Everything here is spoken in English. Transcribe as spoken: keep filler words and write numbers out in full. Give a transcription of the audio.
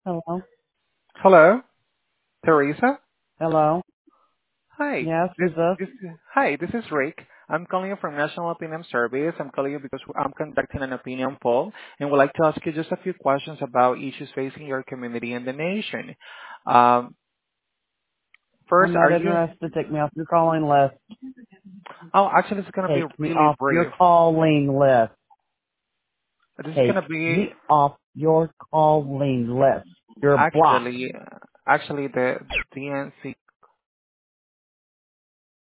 Hello? Hello, Teresa. Hello? Hi. Yes, This who's this? this Hi, this is Rick. I'm calling you from National Opinion Service. I'm calling you because I'm conducting an opinion poll and would like to ask you just a few questions about issues facing your community and the nation. Um, I'm first, not are you? interested. Take me off your calling list. Oh, actually, it's gonna be Take me really off your brief. calling list. This is Take gonna be me off your calling list. You're blocked. actually actually the D N C